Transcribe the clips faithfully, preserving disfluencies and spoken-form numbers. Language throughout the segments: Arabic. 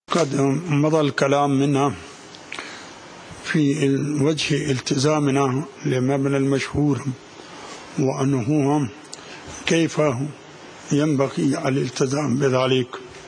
قد مضى الكلام منا في وجه التزامنا لمبنى المشهور، وأنه كيف ينبغي الالتزام بذلك.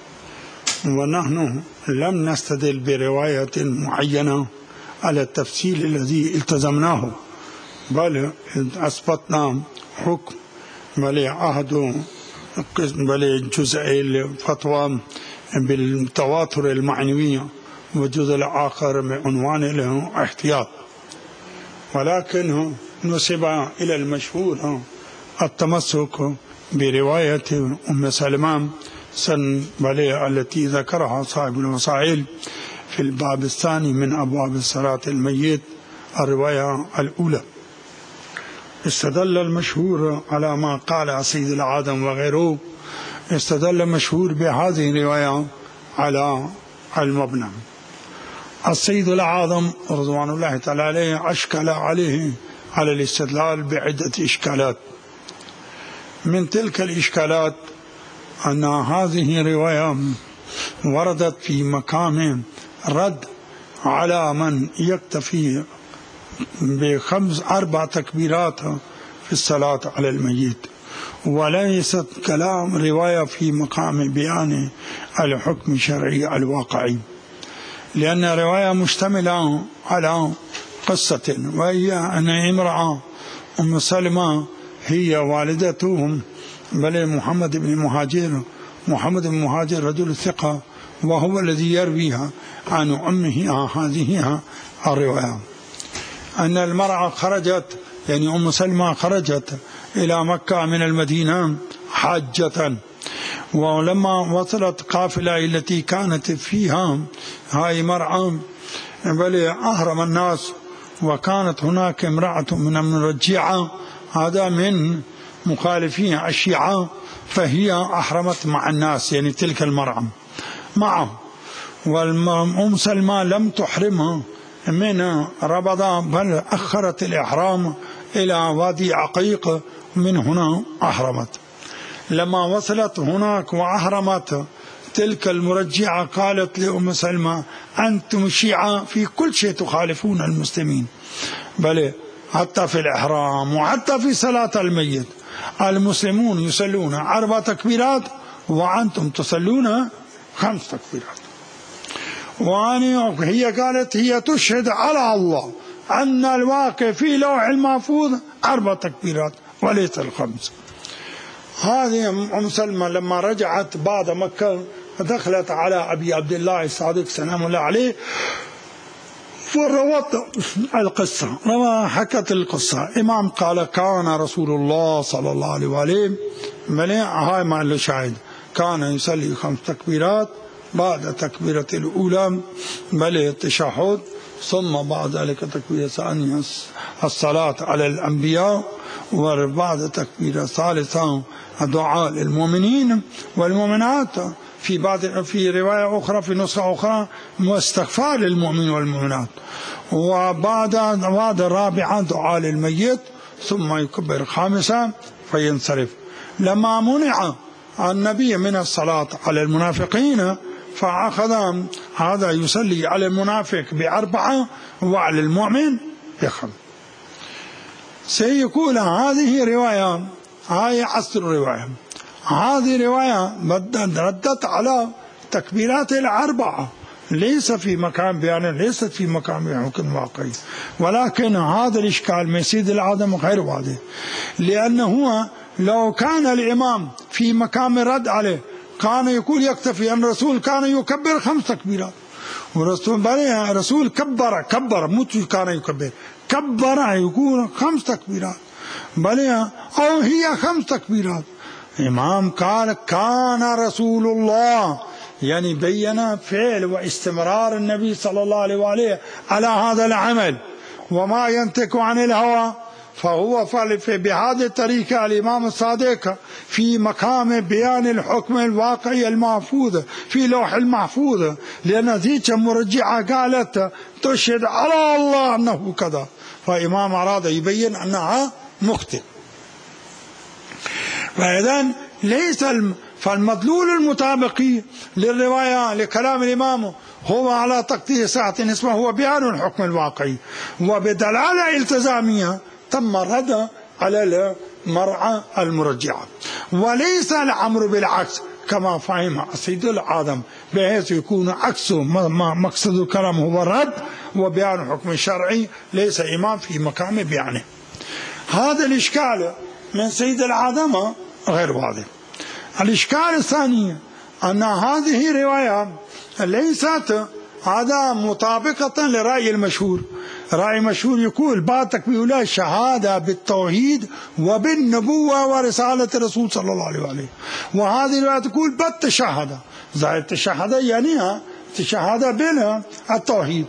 ونحن لم نستدل برواية معينة على التفصيل الذي التزمناه، بل أثبتنا حكم، بل عهد بل جزء الفتوى بالتواتر المعنوي، والجزء الآخر بعنوان له احتياط. ولكن نسب إلى المشهور التمسك برواية أم سلمة التي ذكرها صاحب الوسائل في الباب الثاني من أبواب الصلاة الميت، الرواية الأولى. استدل المشهور على ما قال سيد العادم وغيره، استدل المشهور بهذه الرواية على المبنى. السيد العاظم رضوان الله تعالى عليه أشكل عليه على الاستدلال بعدة إشكالات. من تلك الإشكالات أن هذه رواية وردت في مقام رد على من يكتفي بخمس أربع تكبيرات في الصلاة على الميت، وليست كلام رواية في مقام بيان الحكم الشرعي الواقعي، لأن رواية مشتملة على قصة، وهي أن امرأة أم سلمة هي والدتهم بل محمد بن مهاجر محمد بن مهاجر رجل ثقة، وهو الذي يرويها عن أمه هذه الرواية. أن المرأة خرجت، يعني أم سلمة خرجت إلى مكة من المدينة حاجة، ولما وصلت قافلة التي كانت فيها هاي مرأة بل أهرم الناس، وكانت هناك امرأة من المرجعة، هذا من مخالفين الشيعة، فهي أحرمت مع الناس، يعني تلك المرأة معه. والأم سلمى لم تحرمها من ربضة، بل أخرت الإحرام إلى وادي عقيق، من هنا أحرمت. لما وصلت هناك وأحرمت، تلك المرجعة قالت لأم سلمى: أنتم الشيعة في كل شيء تخالفون المسلمين، بل حتى في الإحرام وحتى في صلاة الميت المسلمون يصلون أربع تكبيرات وأنتم تصلون خمس تكبيرات. وهي قالت هي تشهد على الله أن الواقع في لوح المحفوظ أربع تكبيرات وليس الخمس. هذه أم سلمة لما رجعت بعد مكة دخلت على أبي عبد الله الصادق سلام الله عليه وروت القصة، لما حكت القصة إمام قال: كان رسول الله صلى الله عليه وآله هاي ما له شاهد، كان يصلي خمس تكبيرات، بعد تكبيرة الأولى بل التشهد، ثم بعد ذلك تكبيرة ثانية الصلاة على الأنبياء، وبعد تكبيرة ثالثة دعاء للمؤمنين والمؤمنات، في بعض في رواية أخرى في نسخة أخرى واستغفار للمؤمن والمؤمنات، وبعد بعد الرابعة دعاء للميت، ثم يكبر خامسة فينصرف. لما منع النبي من الصلاة على المنافقين فأخذ هذا يصلي على المنافق بأربعة وعلى المؤمن بخمس. سيقول هذه رواية، هاي عصر الرواية، هذه رواية ردت على تكبيرات الأربعة، ليس في مكان بيان، ليست في مكان بيان حكم واقعي. ولكن هذا الإشكال من سيد العادم غير واضح، لأنه لو كان الإمام في مكان رد عليه كان يقول يكتفي أن الرسول كان يكبر خمس تكبيرات، ورسول بني الرسول كبر كبر مو كان يكبر كبر يقول خمس تكبيرات، بل أو هي خمس تكبيرات. إمام قال كان رسول الله، يعني بين فعل واستمرار النبي صلى الله عليه وآله على هذا العمل، وما ينطق عن الهوى، فهو بهذه الطريقة الإمام الصادق في مقام بيان الحكم الواقعي المحفوظ في لوح المحفوظ، لأن ذيك مرجعة قالت تشهد على الله أنه كذا، فإمام أراد يبين أنها مخطئ. فإذن ليس فالمدلول المطابق للرواية لكلام الإمام هو على تقدير ساعة النسبة هو بيان الحكم الواقعي، وبدلالة التزامية تم الرد على المرأة المرجعة، وليس الأمر بالعكس كما فهم السيد العاظم، بحيث يكون عكس مقصد الكلام هو الرد وبيان الحكم الشرعي، ليس إمام في مقام بيانه. هذا الإشكال من سيد العاظم غير واضح. الإشكال الثاني أن هذه الرواية ليست هذا مطابقة لرأي المشهور. رأي مشهور يقول بعد تكبير الله الشهادة بالتوحيد وبالنبوة ورسالة الرسول صلى الله عليه وآله، وهذه الرواية تقول بالتشهد، زائد التشهد يعني التشهد بالتوحيد.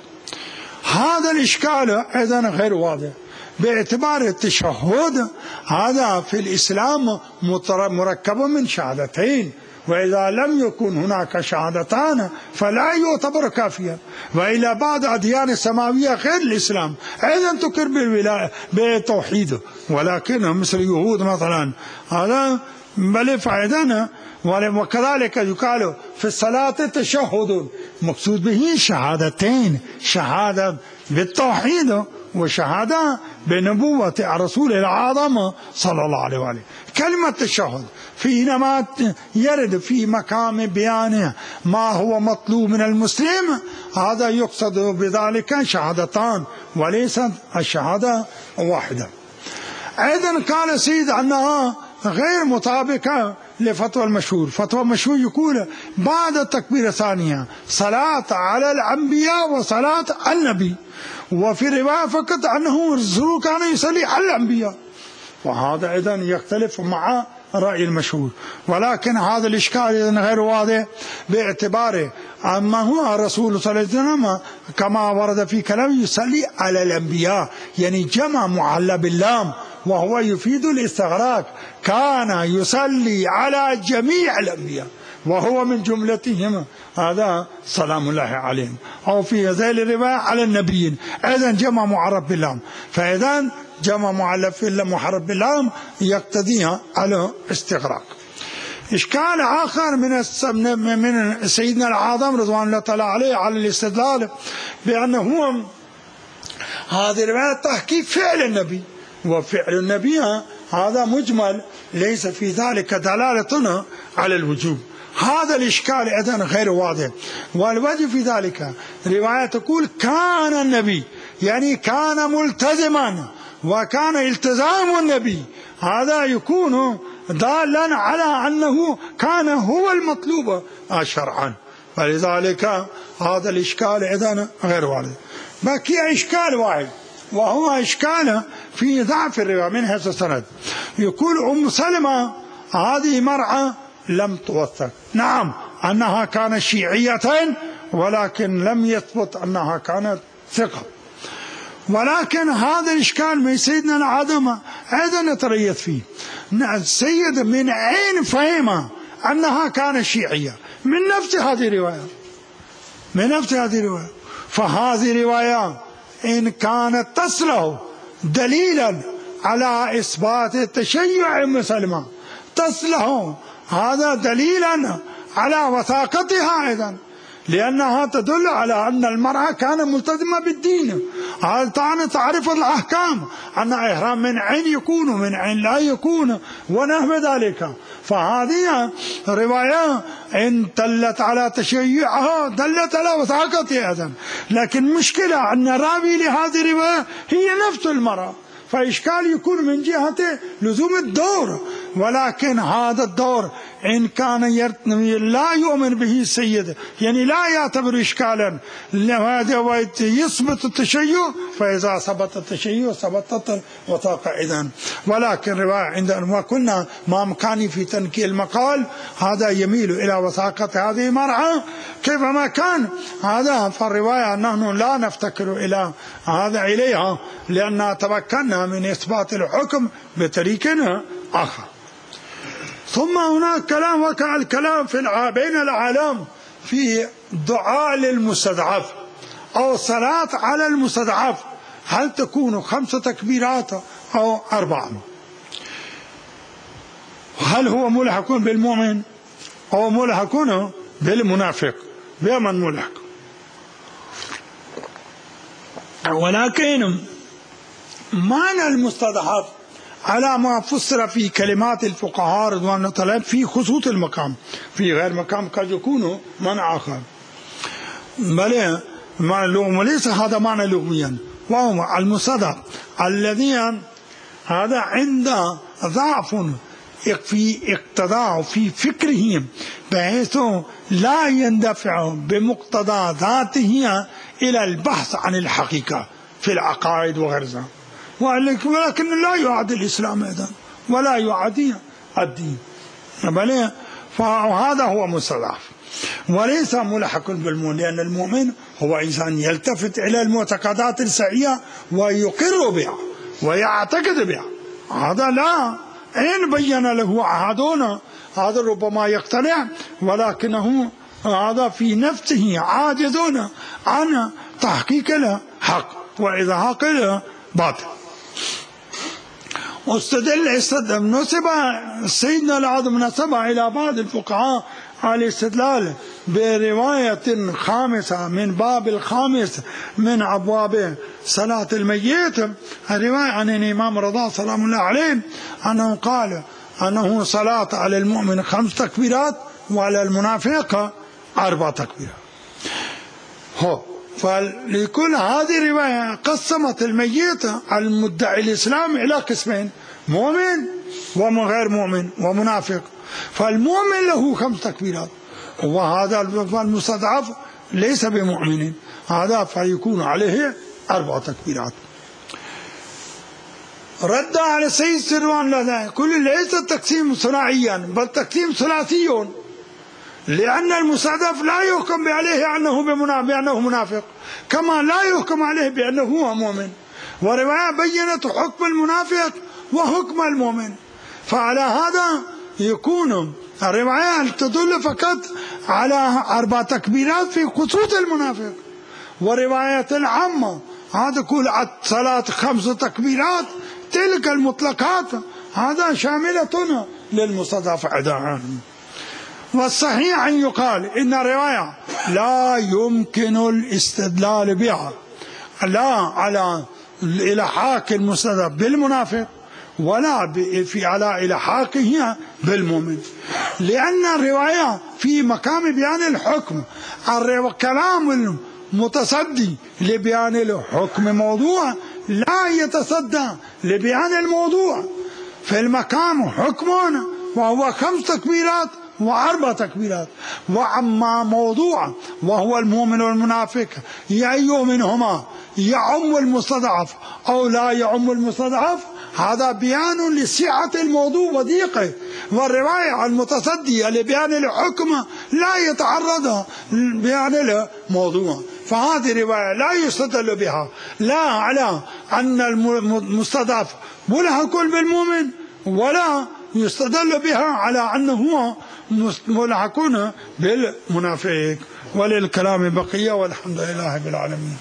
هذا الإشكال أيضا غير واضح، باعتبار التشهد هذا في الإسلام مركب من شهادتين، وإذا لم يكن هناك شهادتان فلا يعتبر كافيا، وإلى بعض الأديان السماوية غير الإسلام أيضا تقر بالولاية بالتوحيد، ولكن مثل اليهود مثلا هذا بل فائدنا. وكذلك يقال في الصلاة تشهد، مقصود به شهادتين، شهادة بالتوحيد وشهادة بنبوة الرسول الأعظم صلى الله عليه وآله. كلمة التشهد حينما يرد في مقام بيان ما هو مطلوب من المسلم هذا يقصد بذلك شهادتان وليست الشهادة واحدة. أيضا قال سيد أنها غير مطابقة لفتوى المشهور. فتوى المشهور يقول بعد التكبير الثانية صلاة على الأنبياء وصلاة النبي، وفي رواية فقط أنه الرسول كان يصلي على الأنبياء، وهذا أيضا يختلف مع رأي المشهور. ولكن هذا الإشكال غير واضح باعتباره أما هو الرسول صلى الله عليه وسلم كما ورد في كلامه يصلي على الأنبياء، يعني جمع معلى باللام وهو يفيد الاستغراق، كان يصلي على جميع الأنبياء وهو من جملتهم هذا سلام الله عليهم، أو في هذه الرواية على النبيين أيضا جمع معرف باللام، فإذا جمع معلف محرف باللام يقتضيها على استغراق. إشكال آخر من من سيدنا العاظم رضوان الله تعالى عليه على الاستدلال بأنه هذه الرواية تحكي فعل النبي، وفعل النبي هذا مجمل ليس في ذلك دلالة على الوجوب. هذا الإشكال أيضا غير واضح، والوجه في ذلك رواية تقول كان النبي، يعني كان ملتزما، وكان التزام النبي هذا يكون دالا على أنه كان هو المطلوب شرعا، فلذلك هذا الإشكال أيضا غير واضح. بقي إشكال واحد وهو إشكال في ضعف الرواية من حيث السند. يقول أم سلمة هذه مرأة لم توثق، نعم أنها كانت شيعية ولكن لم يثبت أنها كانت ثقة، ولكن هذا الإشكال من سيدنا العاظم أيضا نتريث فيه. السيد من أين فهم أنها كانت شيعية؟ من نفس هذه الرواية، من نفس هذه الرواية. فهذه الرواية إن كانت تصلح دليلا على إثبات التشيع أم سلمة تصلح هذا دليلا على وثاقتها أيضا، لأنها تدل على أن المرأة كانت ملتزمة بالدين، هذا تعرف الأحكام أن إحرام من عين يكون من عين لا يكون ونحو ذلك. فهذه رواية إن دلت على تشيعها دلت على وثاقتها أيضا، لكن مشكلة أن الراوي لهذه الرواية هي نفس المرأة، فإشكال يكون من جهة لزوم الدور، ولكن هذا الدور إن كان لا يؤمن به السيد يعني لا يعتبر إشكالا لهذا يثبت التشيع، فإذا ثبت التشيع ثبتت الوثاقة إذن. ولكن رواية عندنا وكنا ما مكاني في تنكيل المقال هذا يميل إلى وثاقة هذه المرأة كيفما كان هذا، فالرواية نحن لا نفتكر إلى هذا إليها لأننا تمكنا من إثبات الحكم بطريق آخر. ثم هناك كلام وقع الكلام في بين العالم في دعاء للمستضعف أو صلاة على المستضعف، هل تكون خمس تكبيرات أو أربعة؟ هل هو ملحق بالمؤمن أو ملحقون بالمنافق بمن ملحق. ولكن معنى المستضعف على ما فسر في كلمات الفقهاء رضوان الله تعالى في خصوص المقام، في غير مقام قد يكون معنى آخر، بل وليس هذا معنى لغويا، وهو المستضعف الذي هذا عند ضعف في اقتضاء في فكره بحيث لا يندفع بمقتضى ذاته إلى البحث عن الحقيقة في العقائد وغيرها، ولكن لا يعادي الإسلام أيضا ولا يعادي الدين، بل فهذا هو مستضعف وليس ملحق بالمؤمن، لأن المؤمن هو إنسان يلتفت إلى المعتقدات الصحيحة ويقر بها ويعتقد بها. هذا لا إن بين له أحدنا هذا ربما يقتنع، ولكنه هذا في نفسه عاجزون عن تحقيق الحق وإظهاق الباطل. واستدل استدل نسب سيدنا العظم نسب إلى بعض الفقهاء على الاستدلال برواية خامسة من باب الخامس من أبواب صلاة الميت، الرواية عن الإمام رضا سلام الله عليه أنه قال أنه صلاة على المؤمن خمس تكبيرات وعلى المنافق أربع تكبيرات. هو فلكل هذه الرواية قسمت الميت المدعي الإسلام إلى قسمين: مؤمن وغير مؤمن ومنافق. فالمؤمن له خمس تكبيرات، وهذا المستضعف ليس بمؤمن، هذا فيكون عليه أربع تكبيرات. رد على السيد سروان لذا كل ليس تقسيم ثنائيا بل تقسيم ثلاثي، لأن المستضعف لا يحكم عليه أنه بأنه منافق، كما لا يحكم عليه بأنه هو مؤمن. ورواية بينت حكم المنافق وحكم المؤمن، فعلى هذا يكون الرواية تدل فقط على أربع تكبيرات في خصوص المنافق، ورواية العامة هذا كل صلاة خمس تكبيرات تلك المطلقات هذا شاملة للمستضعف أيضا. والصحيح أن يقال إن الرواية لا يمكن الاستدلال بها لا على الإلحاق المستضعف بالمنافق ولا في على إلحاقه بالمؤمن، لأن الرواية في مقام بيان الحكم. الكلام المتصدي لبيان الحكم موضوع لا يتصدى لبيان الموضوع. في المقام حكم وهو خمس تكبيرات وأربع تكبيرات، وأما موضوع وهو المؤمن والمنافق أي منهما يعم المستضعف أو لا يعم المستضعف، هذا بيان لسعة الموضوع وضيقه. والرواية المتصدية لبيان الحكم لا يتعرض بيان الموضوع، فهذه الرواية لا يستدل بها لا على أن المستضعف ملحق بالمؤمن ولا يستدل بها على أنه ملحقون بالمنافق. وللكلام بقية، والحمد لله رب العالمين.